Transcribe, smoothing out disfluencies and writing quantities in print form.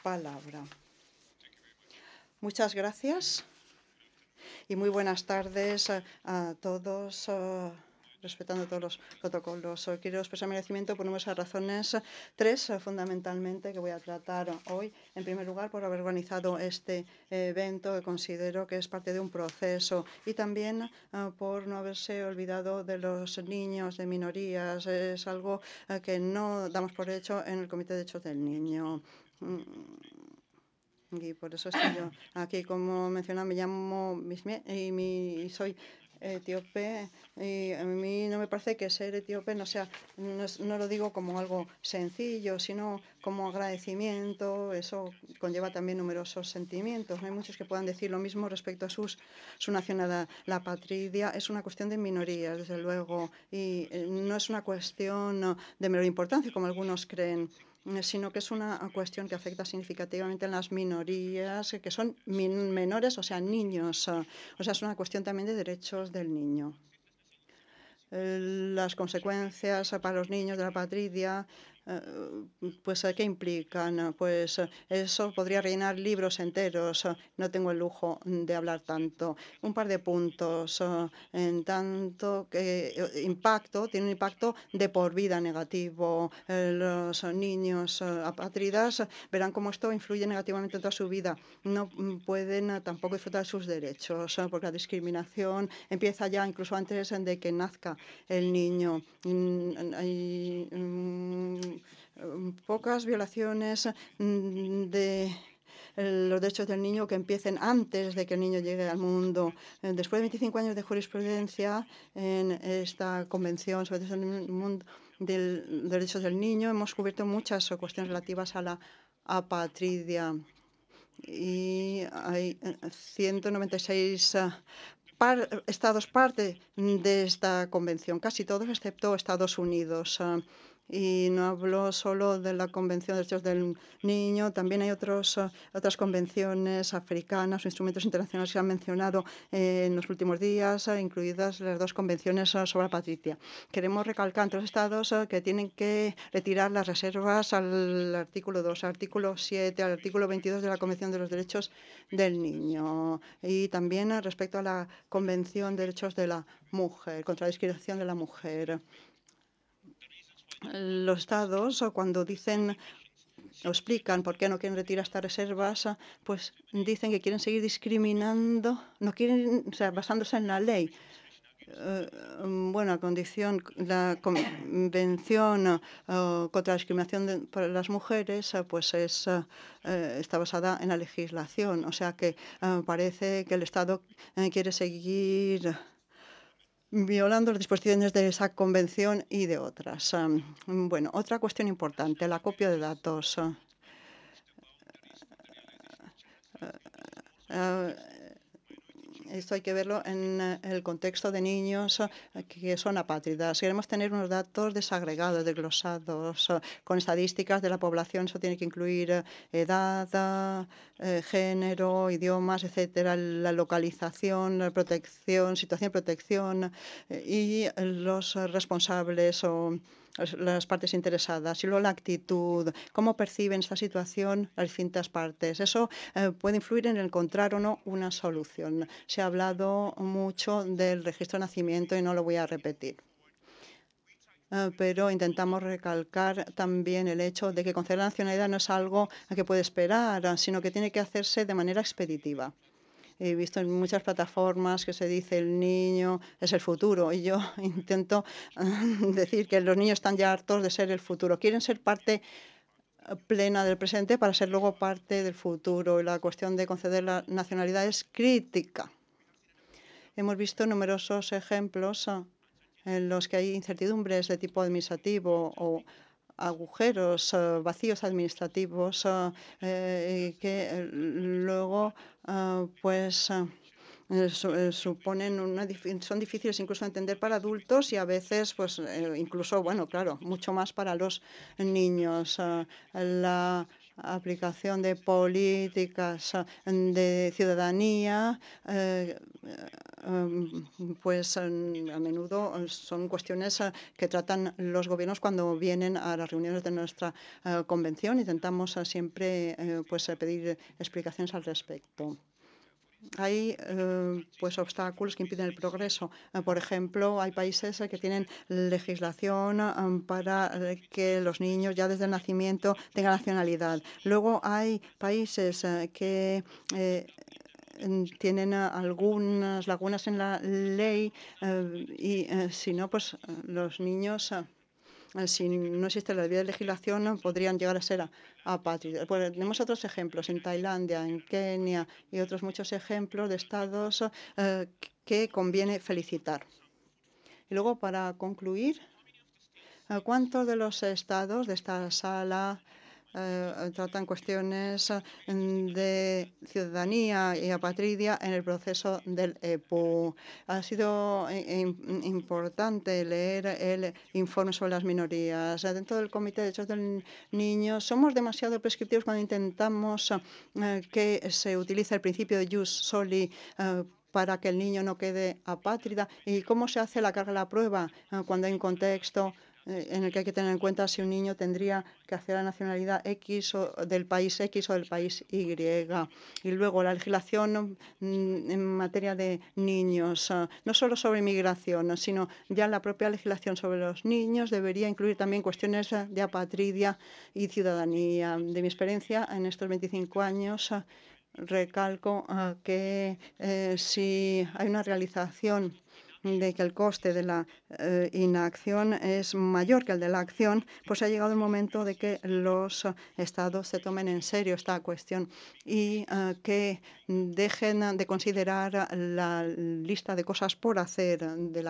palabra. Muchas gracias y muy buenas tardes a todos. Respetando todos los protocolos. Quiero expresar mi agradecimiento por numerosas razones, tres fundamentalmente que voy a tratar hoy. En primer lugar, por haber organizado este evento, que considero que es parte de un proceso, y también por no haberse olvidado de los niños, de minorías. Es algo que no damos por hecho en el Comité de Derechos del Niño. Y por eso estoy yo aquí. Como mencionaba, me llamo Mismie y soy etíope, y a mí no me parece que ser etíope no lo digo como algo sencillo, sino como agradecimiento. Eso conlleva también numerosos sentimientos. No hay muchos que puedan decir lo mismo respecto a su nacionalidad. La patria es una cuestión de minorías, desde luego, y no es una cuestión de menor importancia, como algunos creen, sino que es una cuestión que afecta significativamente a las minorías, que son menores, o sea, niños. O sea, es una cuestión también de derechos del niño. Las consecuencias para los niños de la patria, pues, ¿qué implican? Pues eso podría rellenar libros enteros. No tengo el lujo de hablar tanto. Un par de puntos. En tanto que tiene un impacto de por vida negativo. Los niños apátridas verán cómo esto influye negativamente en toda su vida. No pueden tampoco disfrutar de sus derechos, porque la discriminación empieza ya incluso antes de que nazca el niño. Hay pocas violaciones de los derechos del niño que empiecen antes de que el niño llegue al mundo. Después de 25 años de jurisprudencia en esta Convención sobre los Derechos del Niño, hemos cubierto muchas cuestiones relativas a la apatridia. Y hay 196 estados parte de esta convención, casi todos excepto Estados Unidos. Y no hablo solo de la Convención de Derechos del Niño, también hay otras convenciones africanas o instrumentos internacionales que se han mencionado en los últimos días, incluidas las dos convenciones sobre la patria. Queremos recalcar entre los estados que tienen que retirar las reservas al artículo 2, al artículo 7, al artículo 22 de la Convención de los Derechos del Niño. Y también respecto a la Convención de Derechos de la Mujer, contra la discriminación de la mujer. Los estados, cuando dicen o explican por qué no quieren retirar estas reservas, pues dicen que quieren seguir discriminando, no quieren, o sea, basándose en la ley. Bueno, la Convención contra la discriminación por las mujeres, pues está basada en la legislación. O sea que parece que el Estado quiere seguir violando las disposiciones de esa convención y de otras. Bueno, otra cuestión importante, la copia de datos. Esto hay que verlo en el contexto de niños que son apátridas. Queremos tener unos datos desagregados, desglosados, con estadísticas de la población. Eso tiene que incluir edad, género, idiomas, etcétera, la localización, la protección, situación de protección y los responsables o las partes interesadas. Y luego la actitud, cómo perciben esta situación las distintas partes. Eso puede influir en encontrar o no una solución. Se ha hablado mucho del registro de nacimiento y no lo voy a repetir. Pero intentamos recalcar también el hecho de que conceder la nacionalidad no es algo que puede esperar, sino que tiene que hacerse de manera expeditiva. He visto en muchas plataformas que se dice el niño es el futuro, y yo intento decir que los niños están ya hartos de ser el futuro. Quieren ser parte plena del presente para ser luego parte del futuro. Y la cuestión de conceder la nacionalidad es crítica. Hemos visto numerosos ejemplos en los que hay incertidumbres de tipo administrativo o agujeros, vacíos administrativos que luego pues son difíciles incluso de entender para adultos y a veces pues incluso, bueno, claro, mucho más para los niños. La aplicación de políticas de ciudadanía pues a menudo son cuestiones que tratan los gobiernos cuando vienen a las reuniones de nuestra convención. Intentamos siempre pues pedir explicaciones al respecto. Hay pues obstáculos que impiden el progreso. Por ejemplo, hay países que tienen legislación para que los niños ya desde el nacimiento tengan nacionalidad. Luego hay países que tienen algunas lagunas en la ley y si no, pues los niños si no existe la debida legislación, podrían llegar a ser apátridas. Pues tenemos otros ejemplos en Tailandia, en Kenia y otros muchos ejemplos de estados que conviene felicitar. Y luego, para concluir, ¿cuántos de los estados de esta sala tratan cuestiones de ciudadanía y apatridia en el proceso del EPU? Ha sido importante leer el informe sobre las minorías. Dentro del Comité de Derechos del Niño somos demasiado prescriptivos cuando intentamos que se utilice el principio de jus soli para que el niño no quede apátrida. ¿Y cómo se hace la carga de la prueba cuando hay un contexto en el que hay que tener en cuenta si un niño tendría que hacer la nacionalidad X o del país X o del país Y? Y luego la legislación en materia de niños, no solo sobre inmigración, sino ya la propia legislación sobre los niños debería incluir también cuestiones de apatridia y ciudadanía. De mi experiencia en estos 25 años, recalco que si hay una realización de que el coste de la inacción es mayor que el de la acción, pues ha llegado el momento de que los estados se tomen en serio esta cuestión y que dejen de considerar la lista de cosas por hacer de